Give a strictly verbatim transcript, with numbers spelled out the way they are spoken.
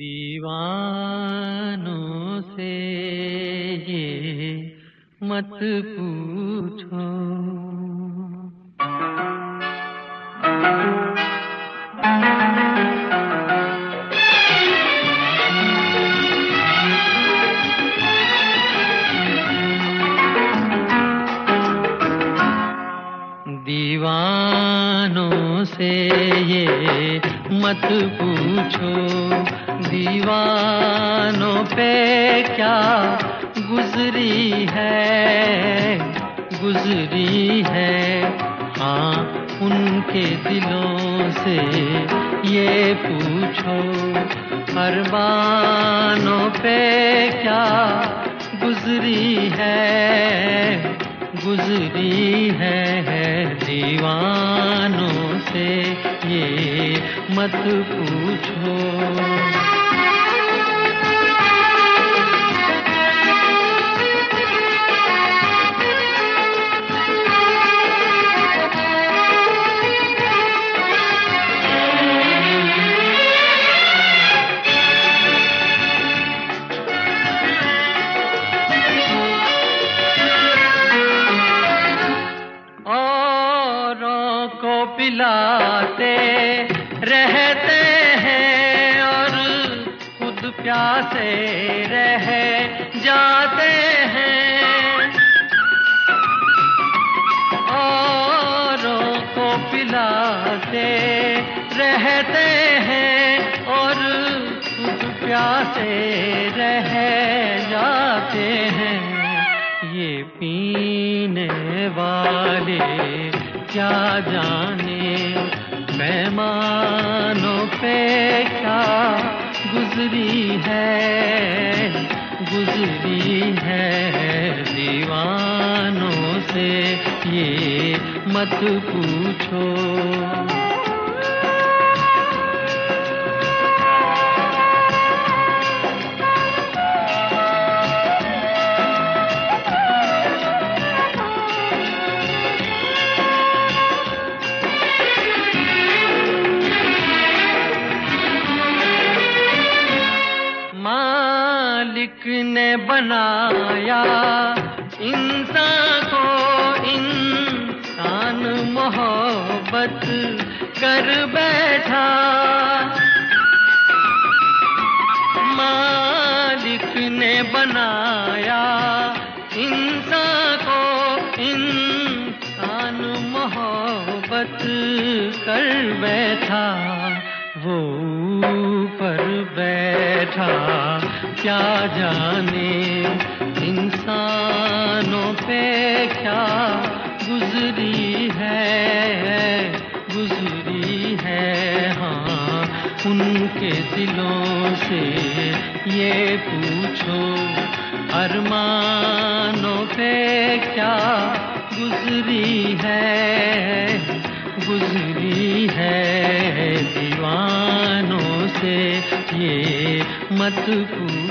दीवानों से ये मत पूछो, दीवानों से ये मत पूछो, दीवानों पे क्या गुजरी है, गुजरी है। हाँ, उनके दिलों से ये पूछो, अरमानों पे क्या गुजरी है, गुजरी है। दीवानों से ये मत पूछो। पिलाते रहते हैं और खुद प्यासे रह जाते हैं, औरों को पिलाते रहते हैं और खुद प्यासे रह जाते हैं। ये पीने वाले क्या जाने पैमानों पे क्या गुजरी है, गुजरी है। दीवानों से ये मत पूछो। मालिक ने बनाया इंसान को, इंसान मोहब्बत कर बैठा। मालिक ने बनाया इंसान को, इंसान मोहब्बत कर बैठा। वो ऊपर बैठा क्या जाने इंसानों पे क्या गुजरी है, गुजरी है। हाँ, उनके दिलों से ये पूछो, अरमानों पे क्या गुजरी है, गुजरी है। दीवानों से ये मत पूछो।